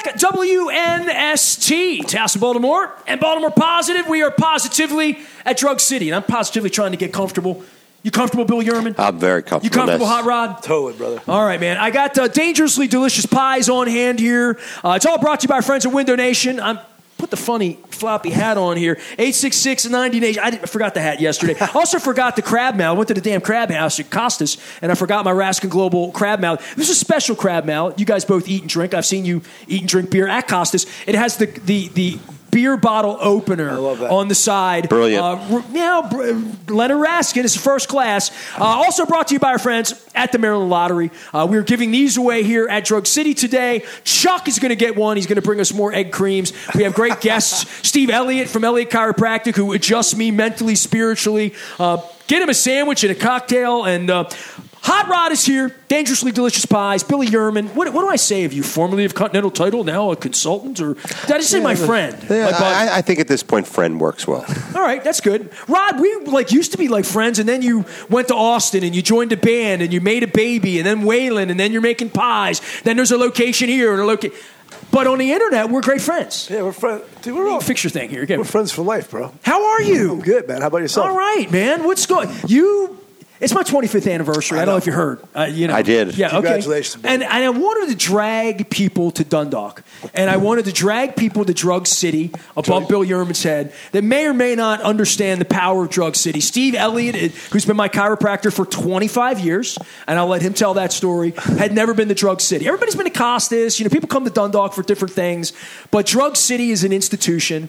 back at WNST, Towson, Baltimore, and Baltimore Positive. We are positively at Drug City, and I'm positively trying to get comfortable. You comfortable, Bill Yerman? I'm very comfortable. You comfortable, Hot Rod? Totally, brother. All right, man. I got Dangerously Delicious Pies on hand here. It's all brought to you by our friends at Window Nation. I'm put the funny floppy hat on here. 866-90 Nation. I forgot the hat yesterday. I also forgot the crab mallet. I went to the damn crab house at Costas, and I forgot my Raskin Global crab mallet. This is a special crab mallet. You guys both eat and drink. I've seen you eat and drink beer at Costas. It has the beer bottle opener on the side. Brilliant. Leonard Raskin is first class. Also brought to you by our friends at the Maryland Lottery. We're giving these away here at Drug City today. Chuck is going to get one. He's going to bring us more egg creams. We have great guests. Steve Elliott from Elliott Chiropractic, who adjusts me mentally, spiritually. Get him a sandwich and a cocktail. And Hot Rod is here. Dangerously Delicious Pies. Billy Yerman. What do I say of you? Formerly of Continental Title, now a consultant? Or did I just say my friend? Yeah, I think at this point, friend works well. All right, that's good. Rod, we used to be like friends, and then you went to Austin, and you joined a band, and you made a baby, and then Waylon, and then you're making pies. Then there's a location here and a location. But on the internet, we're great friends. Yeah, we're friends. Dude, we're all fix your thing here. Again. We're friends for life, bro. How are you? I'm good, man. How about yourself? All right, man. What's going? It's my 25th anniversary. I don't know if you heard. I did. Yeah, Congratulations. Okay. And I wanted to drag people to Dundalk. And I wanted to drag people to Drug City above Bill Yerman's head that may or may not understand the power of Drug City. Steve Elliott, who's been my chiropractor for 25 years, and I'll let him tell that story, had never been to Drug City. Everybody's been to Costas. People come to Dundalk for different things. But Drug City is an institution.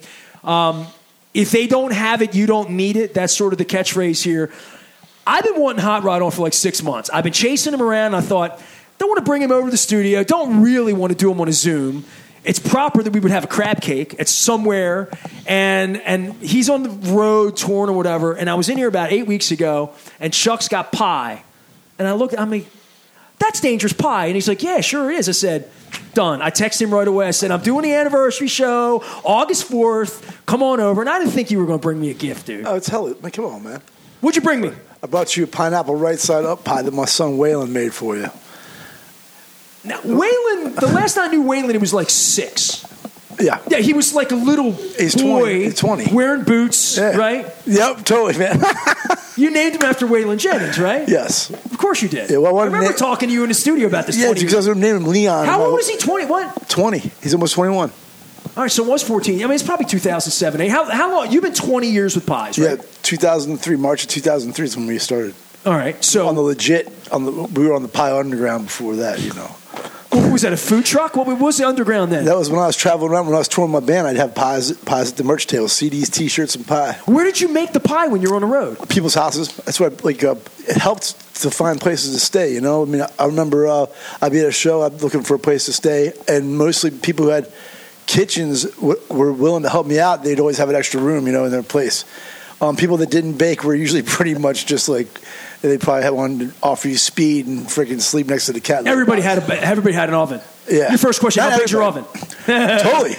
If they don't have it, you don't need it. That's sort of the catchphrase here. I've been wanting Hot Rod on for like 6 months. I've been chasing him around. I thought, don't want to bring him over to the studio. Don't really want to do him on a Zoom. It's proper that we would have a crab cake at somewhere. And he's on the road touring or whatever. And I was in here about 8 weeks ago, and Chuck's got pie. And I looked, that's Dangerous Pie. And he's like, yeah, sure it is. I said, done. I texted him right away. I said, I'm doing the anniversary show, August 4th. Come on over. And I didn't think you were going to bring me a gift, dude. Oh, tell it. Come on, man. What'd you bring me? I brought you a pineapple right side up pie that my son Waylon made for you. Now, Waylon, the last I knew Waylon, he was like 6. Yeah. Yeah, he was like a little boy. He's 20. Wearing boots, right? Yep, totally, man. You named him after Waylon Jennings, right? Yes. Of course you did. Yeah, well, I remember talking to you in the studio about this. Yeah, because I was going to name him Leon. How old is he? 20? What? 20. He's almost 21. All right, so it was 14. I mean, it's probably 2007. How long? You've been 20 years with Pies, right? Yeah, 2003. March of 2003 is when we started. All right, so on the legit, we were on the Pie Underground before that, What was that, a food truck? What was the underground then? That was when I was traveling around. When I was touring my band, I'd have pies at the merch table, CDs, T-shirts, and pie. Where did you make the pie when you were on the road? People's houses. That's why, it helped to find places to stay. I remember I'd be at a show, I'm looking for a place to stay, and mostly people who had kitchens were willing to help me out. They'd always have an extra room, in their place. People that didn't bake were usually pretty much just like they probably had one to offer you speed and freaking sleep next to the cat. Everybody had an oven. Yeah. Your first question: how big's your oven? Totally.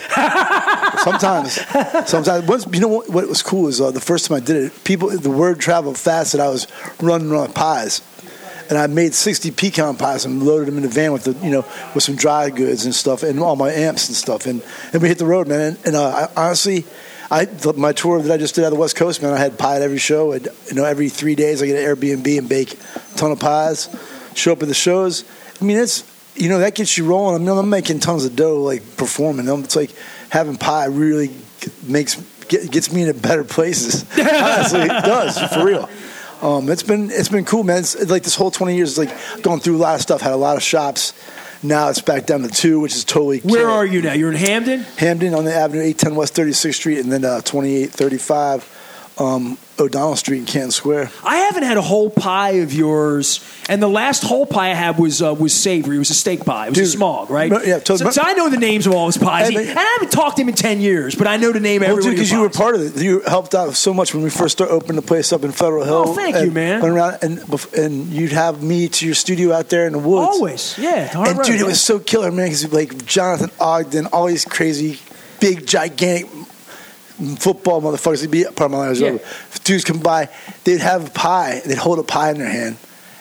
Sometimes. Once, what was cool is the first time I did it, the word traveled fast that I was running on pies. And I made 60 pecan pies and loaded them in the van with with some dry goods and stuff and all my amps and stuff. And we hit the road, man. And I honestly, my tour that I just did out of the West Coast, man, I had pie at every show. And, every 3 days I get an Airbnb and bake a ton of pies, show up at the shows. I mean, it's, that gets you rolling. I mean, I'm making tons of dough, performing. It's like having pie really gets me into better places. Honestly, it does, for real. It's been cool, man. It's like this whole 20 years, going through a lot of stuff. Had a lot of shops. Now it's back down to 2, which is totally. Where are you now? You're in Hamden. Hamden on the Avenue 810 West 36th Street, and then 2835 O'Donnell Street in Canton Square. I haven't had a whole pie of yours, and the last whole pie I had was savory. It was a steak pie. It was a smog, right? Yeah, totally. So I know the names of all his pies, and I haven't talked to him in 10 years, but I know the name of every one of because you were part of it. You helped out so much when we first opened the place up in Federal Hill. Oh, thank you, man. Went around and you'd have me to your studio out there in the woods. Always, yeah. And dude, it was so killer, man, because Jonathan Ogden, all these crazy, big, gigantic football motherfuckers, they'd be part of my life. Dudes come by, they'd have a pie, they'd hold a pie in their hand,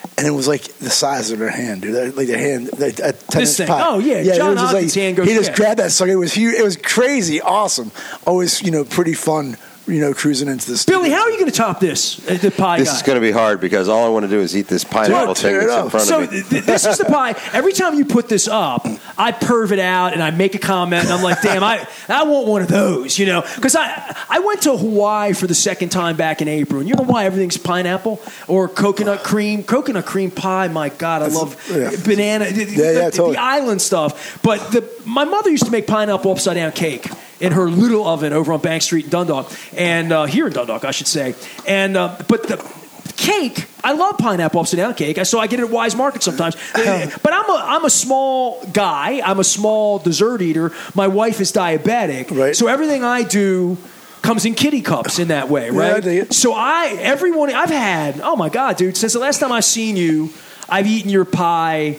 and it was like the size of their hand, dude. Like their hand, like a 10-inch This thing. pie. Oh, yeah. John Hopkins' hand goes. He just grabbed that sucker. It was huge. It was crazy, awesome. Always, pretty fun. Cruising into this. Billy, how are you going to top this? The pie This guy? is going to be hard because all I want to do is eat this pineapple thing that's in front of me. This is the pie. Every time you put this up, I perv it out and I make a comment and I'm like, damn, I want one of those, Because I went to Hawaii for the second time back in April, and you know why everything's pineapple or coconut cream pie. My God, I love banana, totally. the island stuff. But my mother used to make pineapple upside down cake in her little oven over on Bank Street in Dundalk, and here in Dundalk, I should say. And but the cake, I love pineapple upside down cake. So I get it at Wise Market sometimes. But I'm a small guy. I'm a small dessert eater. My wife is diabetic, right. So everything I do comes in kitty cups in that way, right? Yeah, so every morning I've had, oh my God, dude, since the last time I've seen you, I've eaten your pie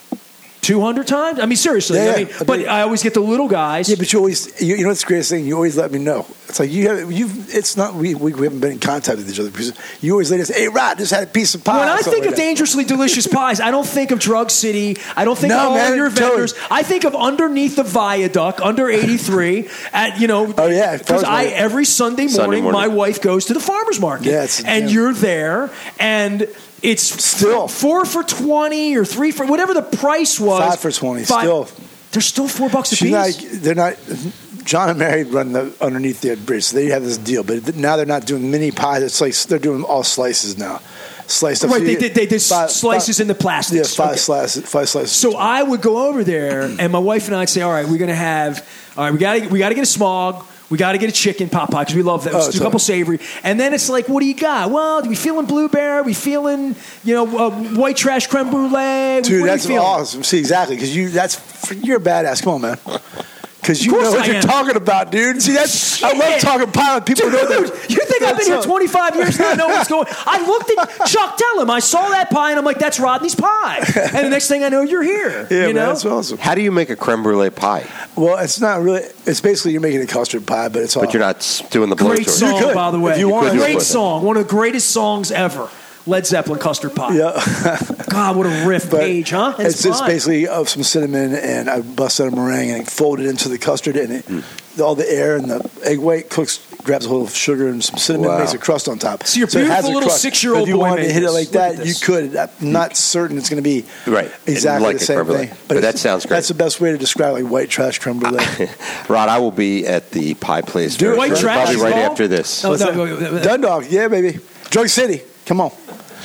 200 times? I mean, seriously. Yeah, but I always get the little guys. Yeah, but you always, you know what's the greatest thing? You always let me know. It's like it's not, we haven't been in contact with each other because you always let us, hey, Rod, just had a piece of pie. When I think of dangerously delicious pies, I don't think of Drug City. I don't think of all your vendors. Totally. I think of underneath the viaduct, under 83, at, oh, yeah. Because every Sunday morning, my wife goes to the farmer's market. Yeah, you're there, and it's still 4 for $20 or 3 for whatever the price was. 5 for $20. Still, they're still $4 a piece. They're not. John and Mary run underneath the bridge, so they have this deal. But now they're not doing mini pies. It's like they're doing all slices now. Sliced up. Right, they did slices in the plastic. Yeah, five slices. So I would go over there, and my wife and I'd say, all right, we got to get a smog. We got to get a chicken pot pie because we love that. Let's do a couple savory. And then it's like, what do you got? Well, are we feeling blueberry? Are we feeling, white trash creme brulee? Dude, that's awesome. See, exactly. Because you're a badass. Come on, man. Because you know what you're talking about, dude. See, I love talking pie with people. Dude, you think I've been here 25 years and I know what's going on? I looked at Chuck, tell him. I saw that pie and I'm like, that's Rodney's pie. And the next thing I know, you're here. Yeah, man, that's awesome. How do you make a creme brulee pie? Well, it's not really. It's basically you're making a custard pie, but it's all. But you're not doing the blowtorch. Great song, by the way. If you want, great song. One of the greatest songs ever. Led Zeppelin custard pie. Yeah. God, what a riff page, huh? It's just basically some cinnamon, and I bust out a meringue and fold it into the custard, and all the air and the egg white grabs a whole of sugar and some cinnamon, makes a crust on top. So your beautiful little 6-year-old boy. If you wanted to hit it like that, you could. I'm not certain it's going to be exactly the same thing. But that sounds great. That's the best way to describe like white trash creme brulee. Rod, I will be at the pie place. White trash probably right after this. Dundalk, yeah, baby. Drug City, come on.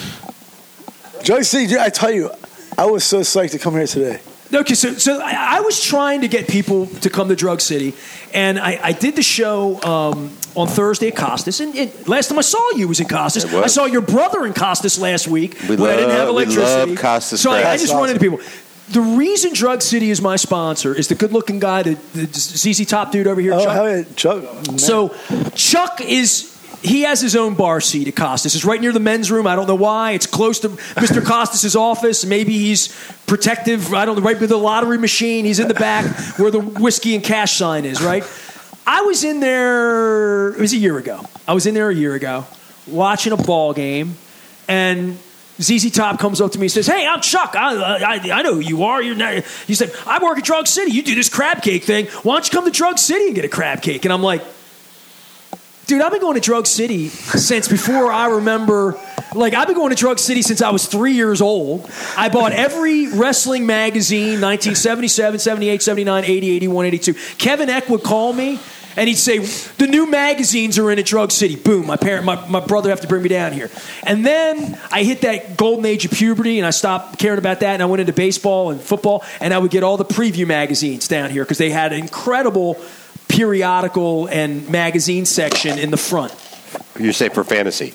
Drug City, dude, I tell you, I was so psyched to come here today. Okay, so I was trying to get people to come to Drug City, and I did the show on Thursday at Costas, and last time I saw you was in Costas. I saw your brother in Costas last week when I didn't have electricity. We love Costas. So I just run into people. The reason Drug City is my sponsor is the good-looking guy, the ZZ Top dude over here, Chuck. Oh, yeah, Chuck. Man. So Chuck he has his own bar seat at Costas. It's right near the men's room. I don't know why. It's close to Mr. Costas' office. Maybe he's protective. I don't know. Right with the lottery machine. He's in the back where the whiskey and cash sign is, right? I was in there, it was a year ago. I was in there a year ago watching a ball game, and ZZ Top comes up to me and says, hey, I'm Chuck. I know who you are. He said, I work at Drug City. You do this crab cake thing. Why don't you come to Drug City and get a crab cake? And I'm like, dude, I've been going to Drug City since before I remember. Like, I've been going to Drug City since I was 3 years old. I bought every wrestling magazine, 1977, 78, 79, 80, 81, 82. Kevin Eck would call me, and he'd say, the new magazines are in at Drug City. Boom, my brother would have to bring me down here. And then I hit that golden age of puberty, and I stopped caring about that, and I went into baseball and football, and I would get all the preview magazines down here because they had an incredible periodical and magazine section in the front. You say for fantasy.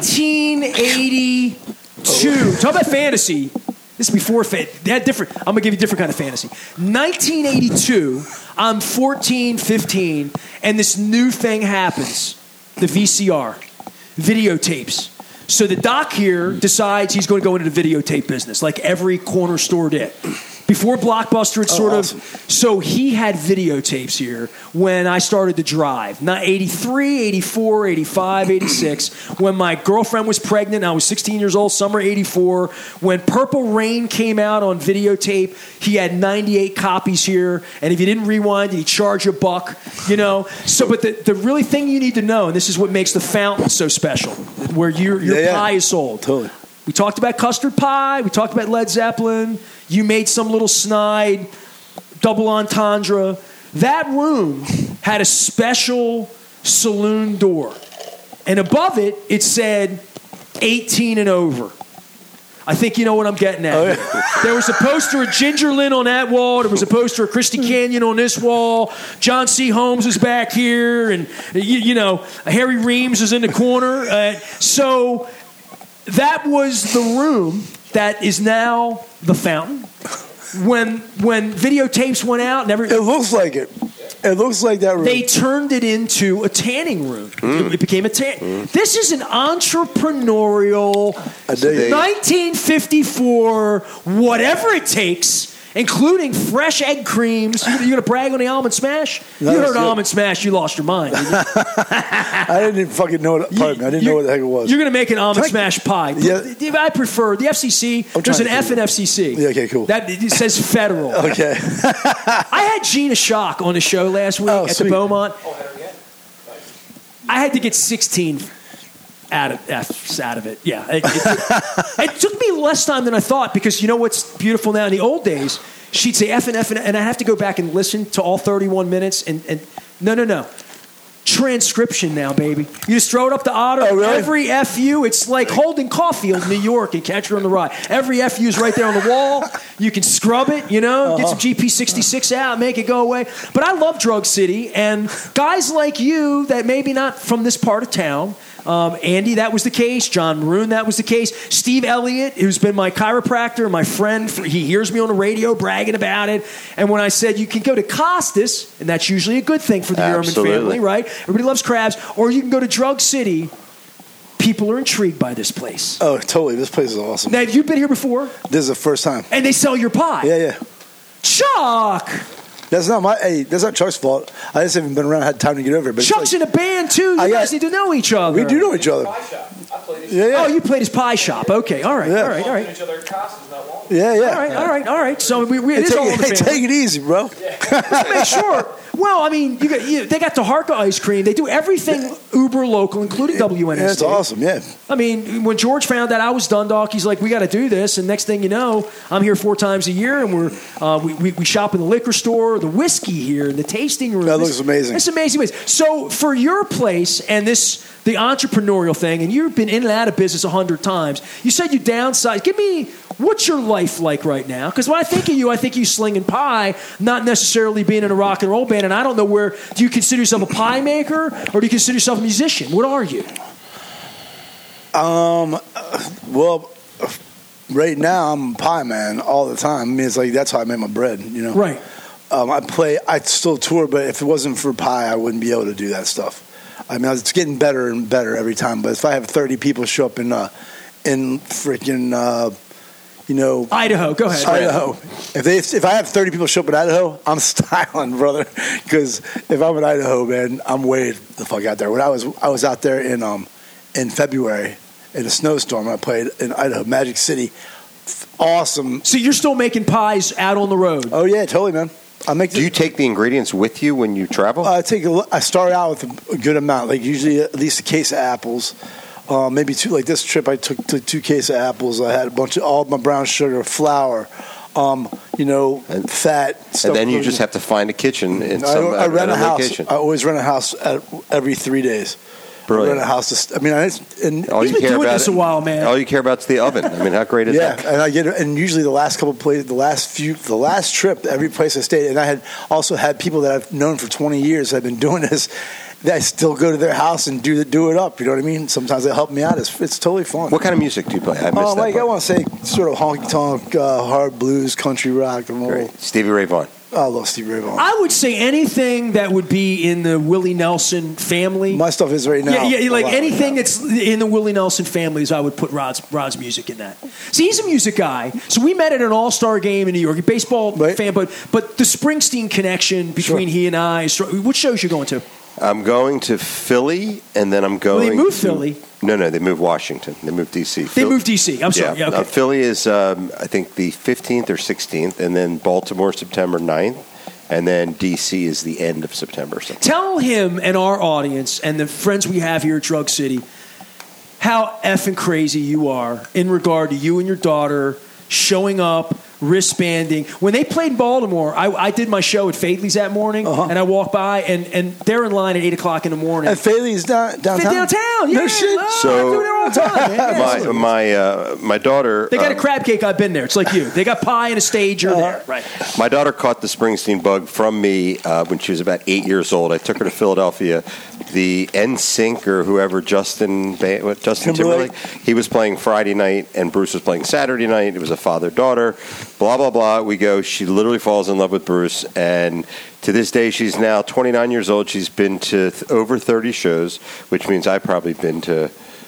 1982. Talk about fantasy. This is before they had different. I'm gonna give you a different kind of fantasy. 1982. I'm 14, 15, and this new thing happens. The VCR, videotapes. So the doc here decides he's going to go into the videotape business, like every corner store did. Before Blockbuster, it's sort awesome. of. So he had videotapes here when I started to drive. Not 83, 84, 85, 86. When my girlfriend was pregnant, I was 16 years old, summer 84. When Purple Rain came out on videotape, he had 98 copies here. And if you didn't rewind, he'd charge you $1, you know. So, but the really thing you need to know, and this is what makes the Fountain so special, where your pie is sold. Totally. We talked about custard pie. We talked about Led Zeppelin. You made some little snide double entendre. That room had a special saloon door. And above it, it said 18 and over. I think you know what I'm getting at. Oh, yeah. There was a poster of Ginger Lynn on that wall. There was a poster of Christy Canyon on this wall. John C. Holmes is back here. And, you know, Harry Reams is in the corner. So that was the room that is now the Fountain. When videotapes went out, it looks like it. It looks like that room. They turned it into a tanning room. It became a tan. This is an entrepreneurial 1954, whatever it takes, including fresh egg creams. You going to brag on the Almond Smash? No, you heard good. Almond Smash, you lost your mind. Didn't you? I didn't even fucking know what. Pardon me, I didn't know what the heck it was. You're going to make an Almond Smash pie. Yeah. I prefer the FCC. There's an F in FCC. Yeah, okay, cool. That it says federal. Okay. I had Gina Schock on the show last week at the Beaumont. I had to get 16 F's out of it. Yeah. It took me less time than I thought because you know what's beautiful now? In the old days, she'd say F and F, and I have to go back and listen to all 31 minutes. And no. Transcription now, baby. You just throw it up to Otter. Oh, really? Every FU, it's like Holden Caulfield, New York, and Catcher on the Rye. Every FU is right there on the wall. You can scrub it, you know, get some GP66 out, make it go away. But I love Drug City, and guys like you that maybe not from this part of town, Andy, that was the case. John Maroon, that was the case. Steve Elliott, who's been my chiropractor, my friend, he hears me on the radio bragging about it. And when I said you can go to Costas, and that's usually a good thing for the Ehrman family, right? Everybody loves crabs. Or you can go to Drug City. People are intrigued by this place. Oh, totally. This place is awesome. Now, have you been here before? This is the first time. And they sell your pie. Yeah. Chuck! That's not Chuck's fault. I just haven't been around, had time to get over it. But Chuck's in a band too. You guys need to know each other. We do know each other. Yeah. Oh, you played his pie shop. Okay, all right. Yeah. All right. So it is all in the family. Take it easy, bro. Let's make sure. Well, I mean, they got the Harka ice cream. They do everything uber local, including WNSD. Yeah, that's awesome, yeah. I mean, when George found out I was Dundalk, he's like, we got to do this. And next thing you know, I'm here 4 times a year, and we shop in the liquor store, the whiskey here, the tasting room. That looks amazing. It's amazing. So for your place and the entrepreneurial thing, and you've been in and out of business 100 times, you said you downsized. Give me, what's your life like right now? Because when I think of you slinging pie, not necessarily being in a rock and roll band. And I don't know do you consider yourself a pie maker or do you consider yourself a musician? What are you? Well, right now I'm a pie man all the time. I mean, it's like that's how I make my bread, you know? Right. I still tour, but if it wasn't for pie, I wouldn't be able to do that stuff. I mean, it's getting better and better every time. But if I have 30 people show up in freaking, Idaho. Go ahead. Idaho. If I have 30 people show up in Idaho, I'm styling, brother. Because if I'm in Idaho, man, I'm way the fuck out there. When I was out there in February in a snowstorm, I played in Idaho, Magic City. Awesome. So you're still making pies out on the road? Oh yeah, totally, man. Do you take the ingredients with you when you travel? I start out with a good amount, like usually at least a case of apples. Maybe 2. Like this trip, I took 2 cases of apples. I had all my brown sugar, flour, fat. Stuff. And then you just have to find a kitchen in some I rent a house. location. I always rent a house every 3 days. Brilliant. I rent a house. He's been doing this a while, man. All you care about is the oven. I mean, how great is that? Yeah, and usually the last couple of places, the last trip, every place I stayed, and I had also had people that I've known for 20 years that have been doing this. That I still go to their house and do it up. You know what I mean? Sometimes they help me out. It's totally fun. What kind of music do you play? I missed that. I want to say sort of honky tonk, hard blues, country rock and roll. Great. Stevie Ray Vaughan. I love Stevie Ray Vaughan. I would say anything that would be in the Willie Nelson family. My stuff is right now. Yeah, like anything that's in the Willie Nelson families, I would put Rod's music in that. See, he's a music guy. So we met at an all-star game in New York. A baseball fan, but the Springsteen connection between he and I. What shows you going to? I'm going to Philly, and then I'm going. Well, they moved Philly. No, they moved Washington. They moved D.C. They moved D.C. I'm sorry. Yeah, okay. Philly is, I think, the 15th or 16th, and then Baltimore, September 9th, and then D.C. is the end of September. Tell him and our audience and the friends we have here at Drug City how effing crazy you are in regard to you and your daughter showing up, wristbanding. When they played in Baltimore, I did my show at Fadley's that morning, and I walked by, and they're in line at 8 o'clock in the morning. And Fadley's downtown? Downtown, yeah. No shit. So, I do there all the time. My daughter... They got a crab cake, I've been there. It's like you. They got pie and a stage, you're there. Right. My daughter caught the Springsteen bug from me when she was about 8 years old. I took her to Philadelphia. The NSYNC or whoever, Justin Timberlake, he was playing Friday night, and Bruce was playing Saturday night. It was a father-daughter. Blah, blah, blah. We go. She literally falls in love with Bruce. And to this day, she's now 29 years old. She's been to over 30 shows, which means I've probably been to,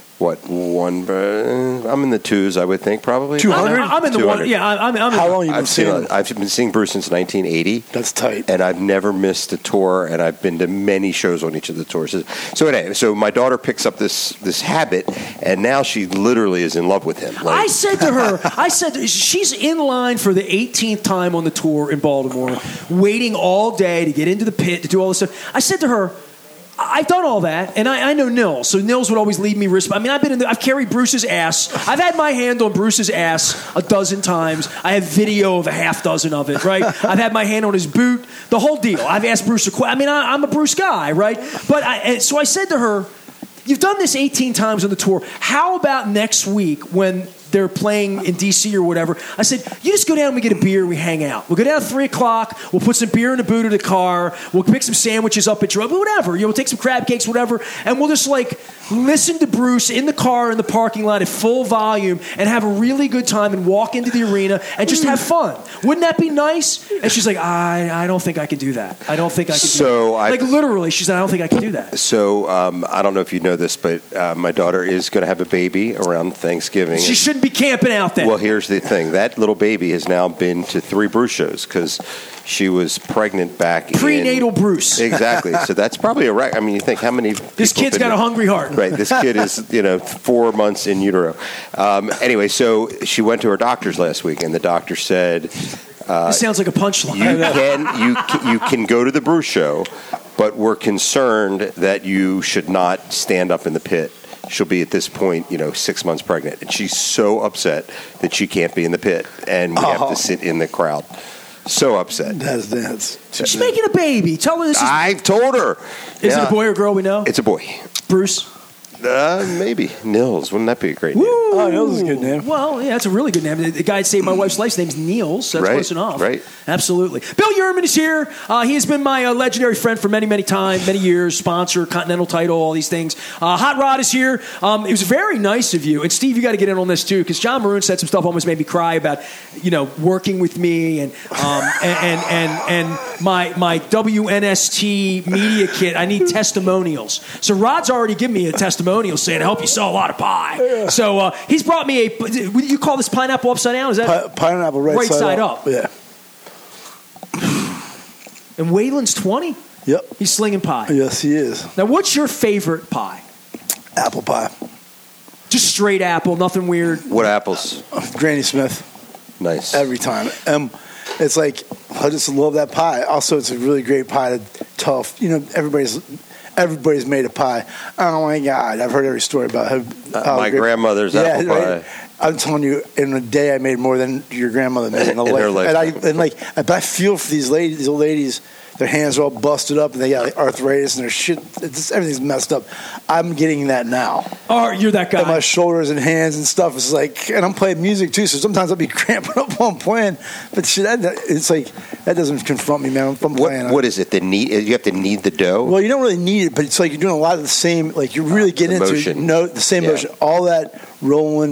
one? I'm in the twos, I would think, probably. 200? I'm in the 200. One. Yeah, I'm in How long have you been seeing him? I've been seeing Bruce since 1980. That's tight. And I've never missed a tour, and I've been to many shows on each of the tours. So anyway, so my daughter picks up this habit, and now she literally is in love with him. Like, I said to her, she's in line for the 18th time on the tour in Baltimore, waiting all day to get into the pit, to do all this stuff. I said to her, I've done all that, and I know Nils. So Nils would always leave me wrist. I mean, I've carried Bruce's ass. I've had my hand on Bruce's ass a dozen times. I have video of a half dozen of it, right? I've had my hand on his boot, the whole deal. I've asked Bruce a question. I mean, I'm a Bruce guy, right? But so I said to her, you've done this 18 times on the tour. How about next week when they're playing in D.C. or whatever? I said, you just go down and we get a beer and we hang out. We'll go down at 3 o'clock. We'll put some beer in the boot of the car. We'll pick some sandwiches up at Drug, whatever. We'll take some crab cakes, whatever. And we'll just listen to Bruce in the car in the parking lot at full volume and have a really good time and walk into the arena and just have fun. Wouldn't that be nice? And she's like, I don't think I can do that. I don't think I can do that. Literally, she said, I don't think I can do that. So I don't know if you know this, but my daughter is going to have a baby around Thanksgiving. She shouldn't be camping out then. Well, here's the thing. That little baby has now been to 3 Bruce shows because she was pregnant back prenatal Bruce. Exactly. So that's probably a record. I mean, you think how many this kid's got a hungry heart. Right. This kid is, 4 months in utero. Anyway, so she went to her doctor's last week, and the doctor said, this sounds like a punchline. You can go to the Bruce show, but we're concerned that you should not stand up in the pit. She'll be at this point, 6 months pregnant. And she's so upset that she can't be in the pit. And we have to sit in the crowd. So upset. That's She's making a baby. Tell her this is... I've told her. Is it a boy or girl we know? It's a boy. Bruce? Maybe. Nils. Wouldn't that be a great name? Oh, Nils is a good name. Well, yeah, that's a really good name. The guy that saved my wife's life, his name's Niels. So that's close enough. Right. Absolutely. Bill Yerman is here. He has been my legendary friend for many, many years. Sponsor, Continental title, all these things. Hot Rod is here. It was very nice of you. And Steve, you got to get in on this too, because John Maroon said some stuff almost made me cry about, working with me and my WNST media kit. I need testimonials. So Rod's already given me a testimonial saying, I hope you saw a lot of pie. Yeah. So he's brought me you call this pineapple upside down? Is that pineapple right side up? Yeah. And Waylon's 20? Yep. He's slinging pie. Yes, he is. Now, what's your favorite pie? Apple pie. Just straight apple, nothing weird? What apples? Granny Smith. Nice. Every time. It's like, I just love that pie. Also, it's a really great pie. Tough. Everybody's made a pie. Oh my God! I've heard every story about how my grandmother's apple pie. Right? I'm telling you, in a day I made more than your grandmother made in a life. Her life. But I feel for these old ladies. Their hands are all busted up, and they got arthritis, and their shit. Everything's messed up. I'm getting that now. Oh, you're that guy. And my shoulders and hands and stuff is and I'm playing music too, so sometimes I'll be cramping up while I'm playing. But shit, it's like that doesn't confront me, man. If I'm playing. What is it? You have to knead the dough. Well, you don't really need it, but it's like you're doing a lot of the same. Like you're really getting into motion. The same motion. All that rolling,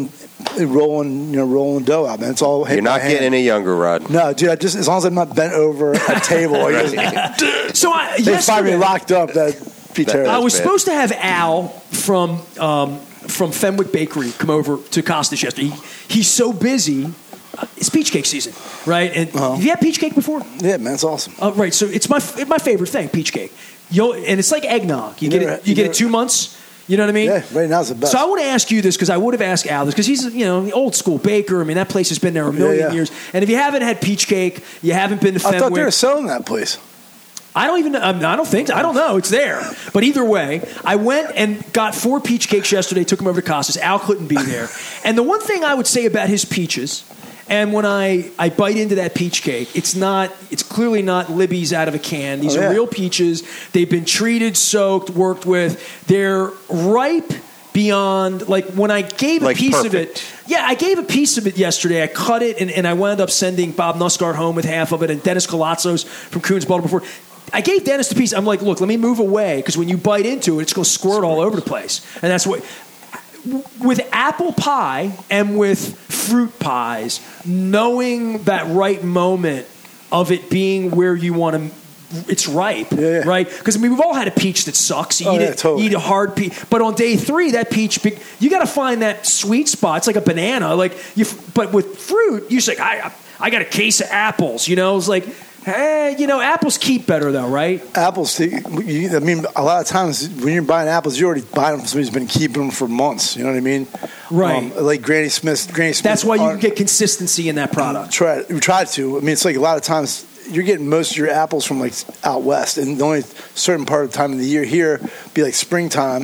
rolling dough out, man. It's all. You're not getting any younger, Rod. No, dude. As long as I'm not bent over a table, So they find me locked up. That'd be terrible. I was supposed to have Al from Fenwick Bakery come over to Costas yesterday. He's so busy. It's peach cake season, right? And have you had peach cake before? Yeah, man, it's awesome. Right, so it's my favorite thing, peach cake. And it's like eggnog. You get it 2 months. You know what I mean? Yeah, right now it's the best. So I want to ask you this because I would have asked Al this because he's the old school baker. I mean, that place has been there a million years. And if you haven't had peach cake, you haven't been to Fenwick. I thought they were selling that place. I don't even. I don't think. I don't know. It's there. But either way, I went and got 4 peach cakes yesterday. Took them over to Costas. Al couldn't be there. And the one thing I would say about his peaches. And when I bite into that peach cake, it's clearly not Libby's out of a can. These are real peaches. They've been treated, soaked, worked with. They're ripe beyond, like when I gave a piece of it. Yeah, I gave a piece of it yesterday. I cut it, and I wound up sending Bob Nussgaard home with half of it, and Dennis Colazzos from Coons Baltimore. I gave Dennis the piece. I'm like, look, let me move away, because when you bite into it, it's going to squirt all over the place. And that's what... With apple pie and with fruit pies, knowing that right moment of it being where you want to, it's ripe, right? Because we've all had a peach that sucks. You eat a hard peach, but on day 3, that peach, you got to find that sweet spot. It's like a banana, but with fruit, you're just like, I got a case of apples. It's like. Hey, apples keep better though, right? Apples. A lot of times when you're buying apples, you're already buying them from somebody who's been keeping them for months. You know what I mean? Right. Like Granny Smith. That's why you can get consistency in that product. We try to. It's like a lot of times you're getting most of your apples from like out west, and the only certain part of the time of the year here be like springtime.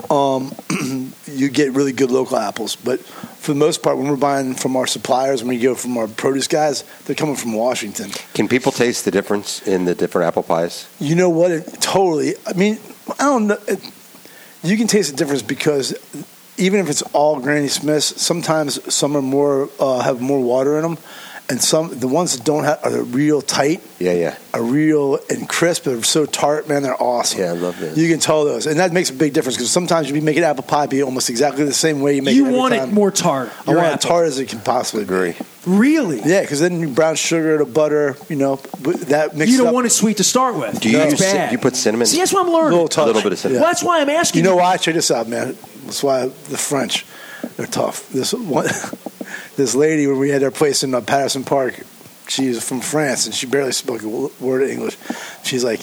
You get really good local apples, but for the most part, when we're buying from our suppliers, when we go from our produce guys, they're coming from Washington. Can people taste the difference in the different apple pies? You know what? Totally. I don't know. You can taste the difference because even if it's all Granny Smiths, sometimes some are more have more water in them. And the ones that don't have are real tight. Yeah. Are real and crisp. They're so tart, man. They're awesome. Yeah, I love this. You can tell those, and that makes a big difference because sometimes you be making apple pie be almost exactly the same way you make it every time. You want it more tart. I want it tart as it can possibly be. Really? Yeah, because then you brown sugar to butter, that mixes. You don't want it sweet to start with. Do you you put cinnamon? See, that's what I'm learning. A little bit of cinnamon. Well, that's why I'm asking. You know why? Check this out, man. That's why the French, they're tough. This lady, when we had our place in Patterson Park. She's from France, and she barely spoke a word of English. She's like,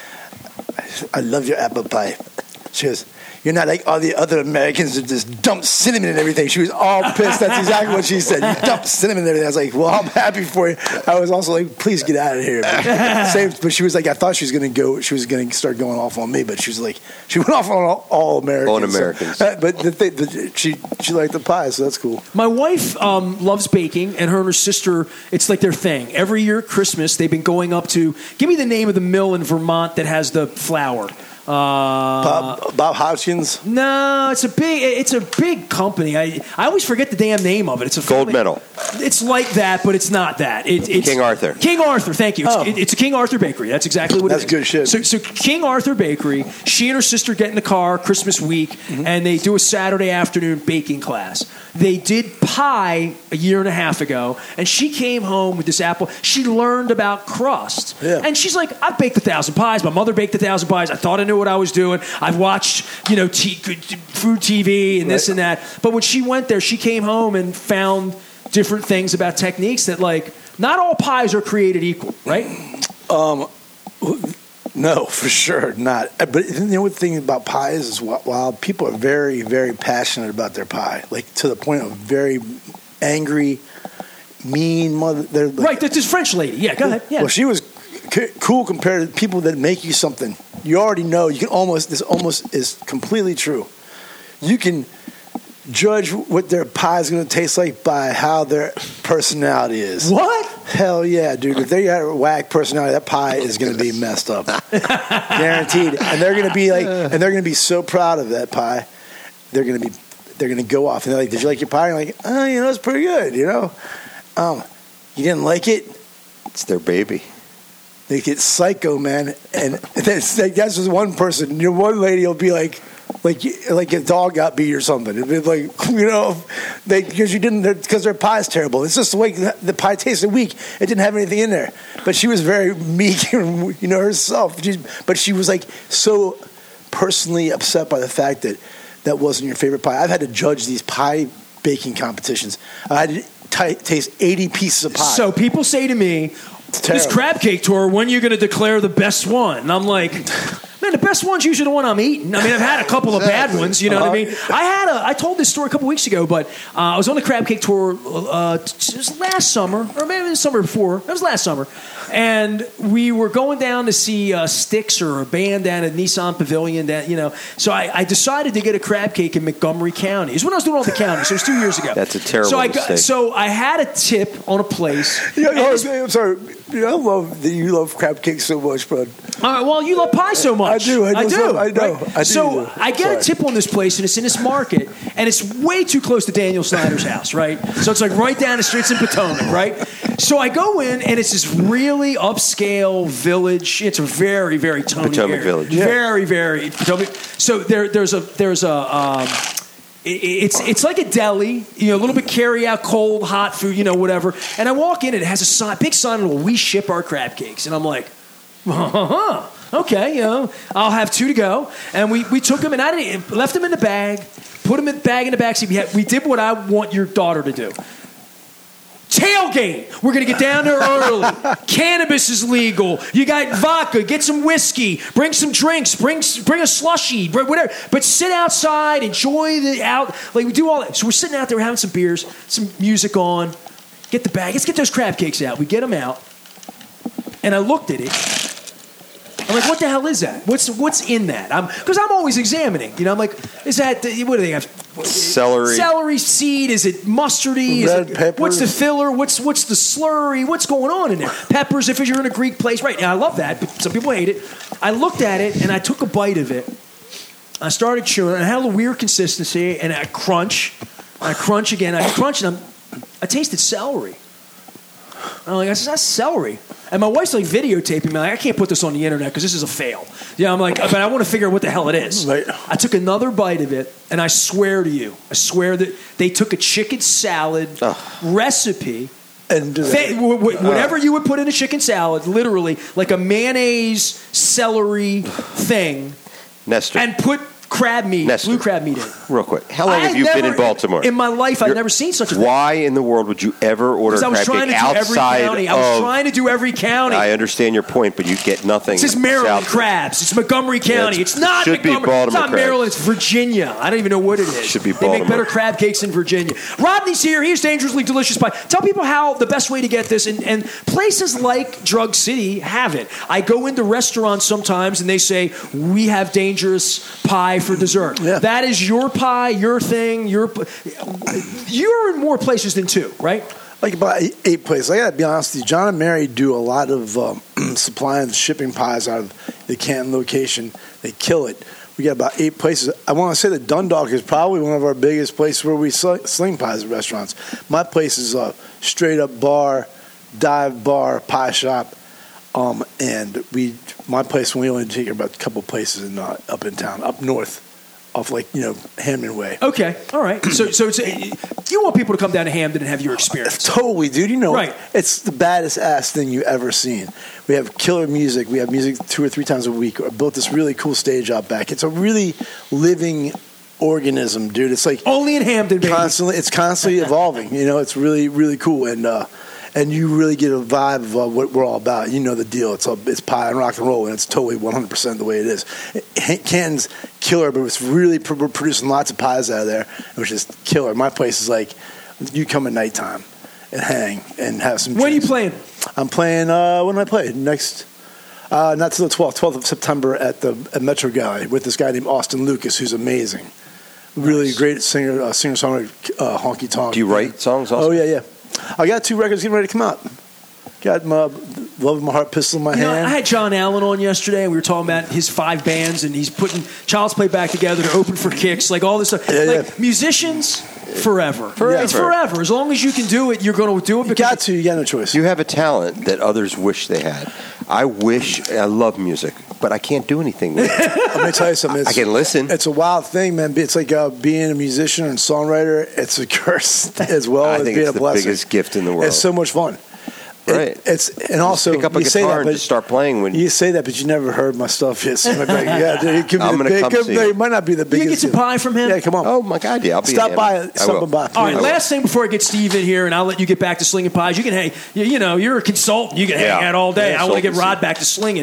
I love your apple pie. She goes, you're not like all the other Americans that just dump cinnamon and everything. She was all pissed. That's exactly what she said. You dump cinnamon and everything. I was like, well, I'm happy for you. I was also like, please get out of here. But she was like, I thought she was going to start going off on me, but she was like, she went off on all Americans. On Americans. But she liked the pie, so that's cool. My wife loves baking, and her sister, it's like their thing. Every year at Christmas, they've been going up to, give me the name of the mill in Vermont that has the flour. Bob Hodgkins? No, it's a big company. I always forget the damn name of it. It's a Gold Medal. It's like that, but it's not that. It's King Arthur. King Arthur, thank you. It's a King Arthur bakery. That's exactly what it is. That's good shit. So King Arthur Bakery, she and her sister get in the car Christmas week, and they do a Saturday afternoon baking class. They did pie a year and a half ago, and she came home with this apple. She learned about crust. Yeah. And she's like, I've baked 1,000 pies. My mother baked 1,000 pies. I thought I knew what I was doing. I've watched, food TV and this and that. But when she went there, she came home and found different things about techniques that, like, not all pies are created equal, right? No, for sure not. But the only thing about pies is while people are very, very passionate about their pie, like to the point of very angry, mean mother. Right, that's this French lady. Yeah, go ahead. Yeah. Well, she was cool compared to people that make you something. You already know. This almost is completely true. You can judge what their pie is going to taste like by how their personality is. What? Hell yeah, dude. If they got a whack personality, that pie is going to be messed up. Guaranteed. And they're going to be so proud of that pie. They're going to go off and they're like, did you like your pie? And you're like, it's pretty good, You didn't like it? It's their baby. They get psycho, man. And that's just one person. One lady will be like, like a dog got beat or something. It'd be like, because their pie's terrible. It's just the way the pie tasted weak. It didn't have anything in there. But she was very meek, herself. But she was like so personally upset by the fact that wasn't your favorite pie. I've had to judge these pie baking competitions. I had to taste 80 pieces of pie. So people say to me, this crab cake tour, when are you going to declare the best one? And I'm like, man, the best one's usually the one I'm eating. I mean, I've had a couple of bad ones, you know what I mean? I told this story a couple weeks ago, but I was on the crab cake tour it was last summer, or maybe the summer before. It was last summer. And we were going down to see Styx or a band down at Nissan Pavilion. So I decided to get a crab cake in Montgomery County. It's when I was doing all the counties. So it was 2 years ago. That's a terrible mistake. So I had a tip on a place. I'm sorry. I love that you love crab cakes so much, bud. All right, well, you love pie so much. I do. I know. Right? So I get a tip on this place, and it's in this market, and it's way too close to Daniel Snyder's house, right? So it's like right down the street. It's in Potomac, right? So I go in, and it's this really upscale village. It's a very, very Tony Potomac area. Village. Yeah. Very, very Potomac. So there's a it's like a deli, a little bit carry out, cold, hot food, whatever. And I walk in, and it has a big sign on it, we ship our crab cakes. And I'm like, okay, I'll have 2 to go. And we took them, and I left them in the bag, put them in the bag in the backseat. We did what I want your daughter to do. Tailgate. We're going to get down there early. Cannabis is legal. You got vodka. Get some whiskey. Bring some drinks. Bring a slushie. Whatever. But sit outside. Enjoy we do all that. So we're sitting out there having some beers, some music on. Get the bag. Let's get those crab cakes out. We get them out. And I looked at it. I'm like, what the hell is that? What's in that? Because I'm always examining. I'm like, is that what do they have? Celery seed? Is it mustardy? Red peppers. What's the filler? What's the slurry? What's going on in there? Peppers, if you're in a Greek place, right? Now I love that, but some people hate it. I looked at it and I took a bite of it. I started chewing. And I had a little weird consistency, and I crunch. I crunch again. I crunch, and I tasted celery. I'm like, that's celery. And my wife's like videotaping me. Like, I can't put this on the internet because this is a fail. Yeah, I'm like, but I want to figure out what the hell it is. Right. I took another bite of it, and I swear to you, that they took a chicken salad recipe. And whatever you would put in a chicken salad, literally, like a mayonnaise celery thing. Nestor. And put crab meat, Nestor. blue crab meat in. Real quick. How long have you been in Baltimore? In my life, I've never seen such a thing. Why in the world would you ever order a crab cake outside of... I was trying to do every county. I understand your point, but you get nothing. This is Maryland crabs. It's Montgomery County. It's not Montgomery. It's not Maryland. It's Virginia. I don't even know what it is. Should be Baltimore. They make better crab cakes in Virginia. Rodney's here. He's Dangerously Delicious Pie. Tell people how the best way to get this. And places like Drug City have it. I go into restaurants sometimes, and they say, we have dangerous pie for dessert. Yeah. That is your pie, your thing. You're in more places than 2, right? Like about 8 places. I got to be honest with you. John and Mary do a lot of supplying and shipping pies out of the Canton location. They kill it. We got about 8 places. I want to say that Dundalk is probably one of our biggest places where we sling pies at restaurants. My place is a straight-up dive bar, pie shop. And my place, we only take about a couple places up in town, up north. Off Hamden Way. Okay, all right. So you want people to come down to Hamden and have your experience. Totally, dude. Right. It's the baddest ass thing you ever seen. We have killer music. We have music 2 or 3 times a week. I built this really cool stage out back. It's a really living organism, dude. It's like only in Hamden, baby. It's constantly evolving. It's really, really cool. And you really get a vibe of what we're all about. You know the deal. It's pie and rock and roll, and it's totally 100% the way it is. Canton's killer, but it's really we're producing lots of pies out of there, which is killer. My place is like, you come at nighttime and hang and have some drinks. When are you playing? I'm playing, when do I play? Next, not till the 12th of September at Metro Gallery with this guy named Austin Lucas, who's amazing. Really great singer-songwriter, honky tonk. Do you write songs also? Oh, yeah. I got 2 records getting ready to come out. Got my Love of My Heart, Pistol in My Hand. I had John Allen on yesterday, and we were talking about his 5 bands, and he's putting Child's Play back together to open for Kicks, like all this stuff. Musicians, forever. It's forever. As long as you can do it, you're going to do it. You got no choice. You have a talent that others wish they had. I love music, but I can't do anything with it. I'm going to tell you something. I can listen. It's a wild thing, man. It's like being a musician and songwriter. It's a curse as well as being a blessing. I think it's the biggest gift in the world. It's so much fun. Right. And also pick up a guitar and just start playing. When you say that, but you never heard my stuff yet. So I'm it might not be the biggest. You get some pie from him? Yeah, come on. Oh my God, yeah. I'll stop by. Something by. All right. Last thing before I get Steve in here, and I'll let you get back to slinging pies. You can hang. You're a consultant. You can hang out all day. I want to get Rod back to slinging.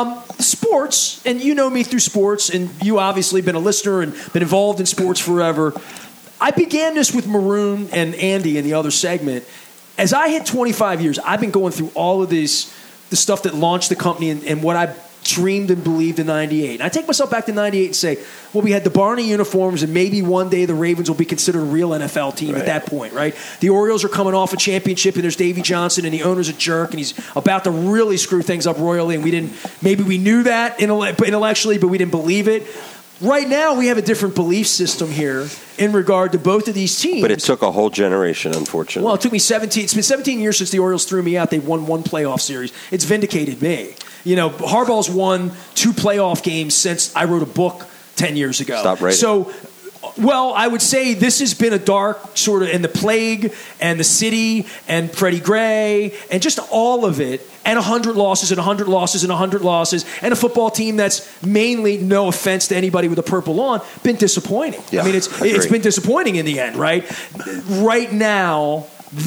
Sports, and you know me through sports, and you obviously been a listener and been involved in sports forever. I began this with Maroon and Andy in the other segment. As I hit 25 years, I've been going through all of the stuff that launched the company and what I dreamed and believed in 98. And I take myself back to 98 and say, well, we had the Barney uniforms, and maybe one day the Ravens will be considered a real NFL team at that point, right? The Orioles are coming off a championship, and there's Davey Johnson, and the owner's a jerk, and he's about to really screw things up royally, and maybe we knew that intellectually, but we didn't believe it. Right now, we have a different belief system here in regard to both of these teams. But it took a whole generation, unfortunately. Well, it took me 17. It's been 17 years since the Orioles threw me out. They've won one playoff series. It's vindicated me. Harbaugh's won 2 playoff games since I wrote a book 10 years ago. Stop writing. So, well, I would say this has been a dark sort of, and the plague and the city and Freddie Gray and just all of it, and 100 losses and 100 losses and 100 losses, and a football team that's mainly, no offense to anybody with a purple lawn, been disappointing. Yeah, I mean, it's been disappointing in the end, right? Right now,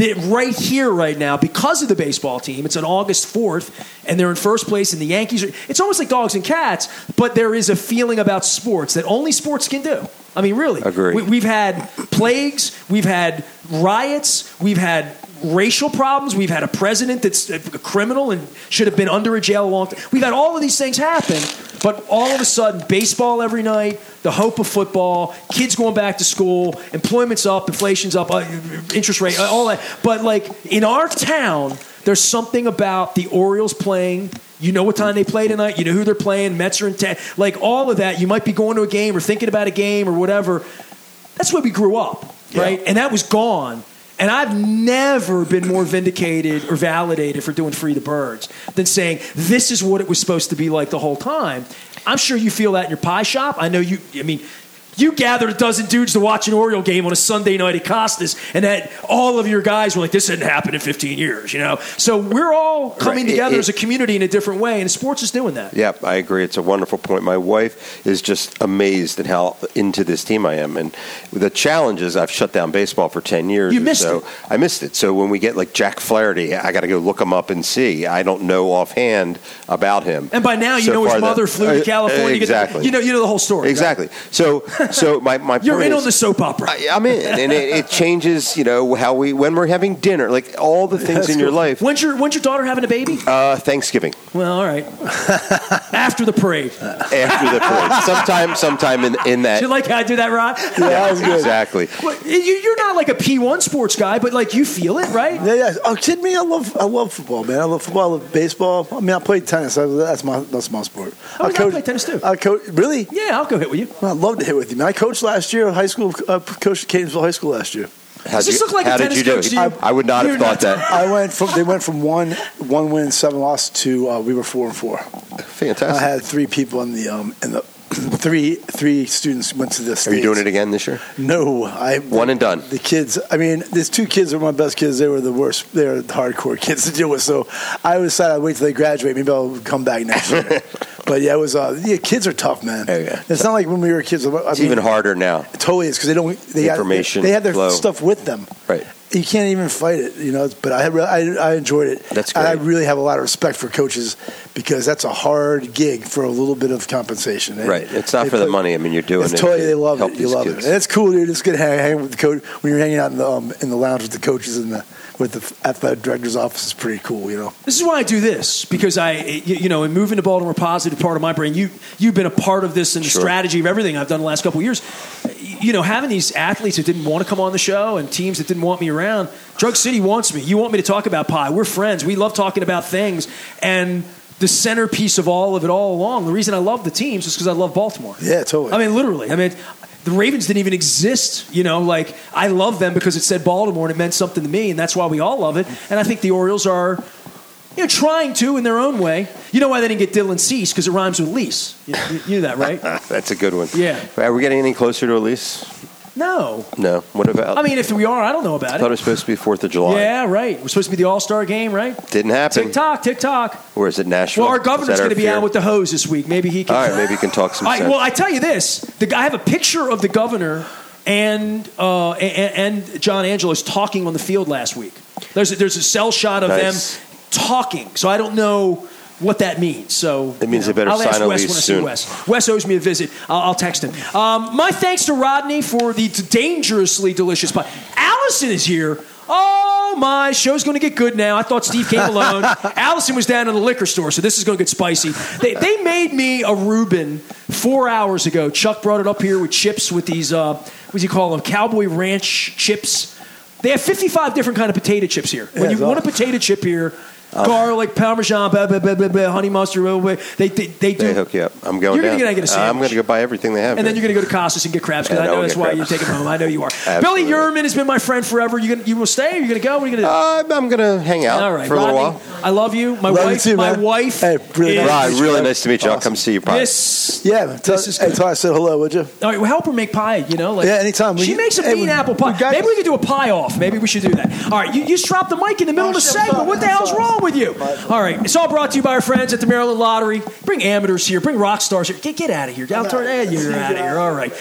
right now, because of the baseball team, it's on August 4th, and they're in first place, and the Yankees it's almost like dogs and cats, but there is a feeling about sports that only sports can do. I mean, really. Agree. We've had plagues, we've had riots, we've had racial problems, we've had a president that's a criminal and should have been under a jail a long time. We've had all of these things happen, but all of a sudden, baseball every night, the hope of football, kids going back to school, employment's up, inflation's up, interest rate, all that. But like in our town, there's something about the Orioles playing. You know what time they play tonight. You know who they're playing. Mets are in town. Like all of that. You might be going to a game or thinking about a game or whatever. That's where we grew up, right? Yeah. And that was gone. And I've never been more vindicated or validated for doing Free the Birds than saying this is what it was supposed to be like the whole time. I'm sure you feel that in your pie shop. I know you. I mean, you gathered a dozen dudes to watch an Oriole game on a Sunday night at Costas, and that all of your guys were like, this hadn't happened in 15 years, So we're all coming together as a community in a different way, and sports is doing that. Yeah, I agree. It's a wonderful point. My wife is just amazed at how into this team I am. And the challenge is I've shut down baseball for 10 years. You missed it. I missed it. So when we get like Jack Flaherty, I got to go look him up and see. I don't know offhand about him. And by now, you know his mother flew to California. Exactly. You know the whole story. Exactly. Right? So my You're point in is, on the soap opera. I'm in, and it changes. How when we're having dinner, like all the things in your life. When's your daughter having a baby? Thanksgiving. Well, all right. After the parade. After the parade. Sometime in that. You like how I do that, Rod? Yeah, that was good. Exactly. Well, you're not like a P1 sports guy, but like you feel it, right? Yeah. Oh, kidding me? I love football, man. I love football. I love baseball. I mean, I played tennis. That's my sport. I play tennis too. Really? Yeah, I'll go hit with you. Well, I'd love to hit with you, man. I coached last year, high school. Coached at Catonsville High School last year. Does this look like a tennis coach to you? I would not have thought that. They went from one win, 7 losses to we were 4-4. Fantastic. I had 3 people in the three students went to the States. Are you doing it again this year? No, one and done. The kids. I mean, there's 2 kids that were my best kids. They were the worst. They were the hardcore kids to deal with. So I decided I'd wait till they graduate. Maybe I'll come back next year. But yeah, it was. Kids are tough, man. Okay. It's not like when we were kids. It's even harder now. Totally is because they don't. They had their stuff with them. Right. You can't even fight it, But I enjoyed it. That's great. And I really have a lot of respect for coaches because that's a hard gig for a little bit of compensation. Right. It's not for the money. I mean, you're doing it. Totally, they love it. You love kids. it. And it's cool, dude. It's good hanging with the coach when you're hanging out in the lounge with the coaches and with the athletic director's office. Is pretty cool, This is why I do this because in moving to Baltimore Positive, part of my brain. You've been a part of this and the strategy of everything I've done the last couple of years. Having these athletes that didn't want to come on the show and teams that didn't want me around. Drug City wants me. You want me to talk about pie. We're friends. We love talking about things. And the centerpiece of all of it all along, the reason I love the teams is because I love Baltimore. Yeah, totally. I mean, literally. I mean, the Ravens didn't even exist. Like I love them because it said Baltimore and it meant something to me, and that's why we all love it. And I think the Orioles are, trying to in their own way. You know why they didn't get Dylan Cease? Because it rhymes with lease. You knew that, right? That's a good one. Yeah. Are we getting any closer to a lease? No. What about? I mean, if we are, I don't know about I thought it was supposed to be 4th of July. Yeah, right. We're supposed to be the All-Star game, right? Didn't happen. Tick tock. Or is it Nashville? Well, our governor's going to be out with the hose this week. Maybe he can. All right, maybe he can talk some sense. Well, I tell you this: I have a picture of the governor and John Angelos talking on the field last week. There's a cell shot of them talking. So I don't know what that means. So it means they better sign a lease soon. Wes owes me a visit. I'll text him. My thanks to Rodney for the dangerously delicious pie. Allison is here. Oh, my show's going to get good now. I thought Steve came alone. Allison was down in the liquor store, so this is going to get spicy. They made me a Reuben 4 hours ago. Chuck brought it up here with chips with these, what do you call them, Cowboy Ranch chips. They have 55 different kind of potato chips here. When you want a potato chip here, garlic, Parmesan, honey mustard. They hook you up. I'm going. You're going to get a sandwich. I'm going to go buy everything they have. And then you're going to go to Costas and get crabs because I know that's why you're taking them home. I know you are. Billy Yerman has been my friend forever. You will stay? Or you going to go? What are you going to do? I'm going to hang out for a little while. I love you. My wife. Hey, really nice to meet you. I'll come see you. Probably. Tell I said hello, would you? All right, well, help her make pie. Anytime. She makes a bean apple pie. Maybe we could do a pie off. Maybe we should do that. All right, you just dropped the mic in the middle of the segment. What the hell's wrong with you? All right, it's all brought to you by our friends at the Maryland Lottery. Bring amateurs here. Bring rock stars here. Get out of here. You're out of here. All right.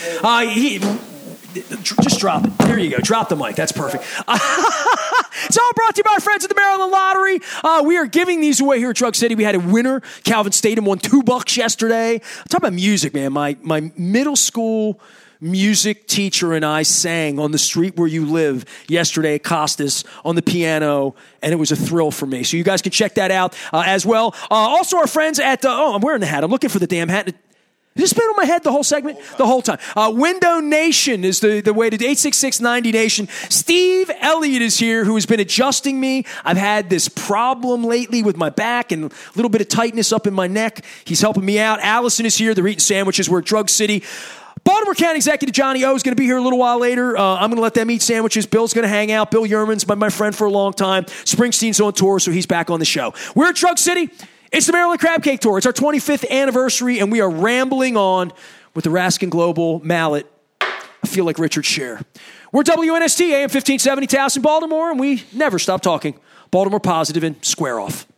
Just drop it. There you go. Drop the mic. That's perfect. It's all brought to you by our friends at the Maryland Lottery. We are giving these away here at Drug City. We had a winner. Calvin Statham won $2 yesterday. Talk about music, man. My middle school music teacher and I sang on the street where you live yesterday at Costas on the piano, and it was a thrill for me. So you guys can check that out as well. Also, our friends at I'm wearing the hat. I'm looking for the damn hat. Has this been on my head the whole segment? The whole time. Window Nation is the way to 866-90-NATION. Steve Elliott is here, who has been adjusting me. I've had this problem lately with my back and a little bit of tightness up in my neck. He's helping me out. Allison is here. They're eating sandwiches. We're at Drug City. Baltimore County Executive Johnny O is going to be here a little while later. I'm going to let them eat sandwiches. Bill's going to hang out. Bill Yerman's been my friend for a long time. Springsteen's on tour, so he's back on the show. We're at Drug City. It's the Maryland Crab Cake Tour. It's our 25th anniversary, and we are rambling on with the Raskin Global mallet. I feel like Richard Scher. We're WNST, AM 1570, Towson, Baltimore, and we never stop talking. Baltimore positive and square off.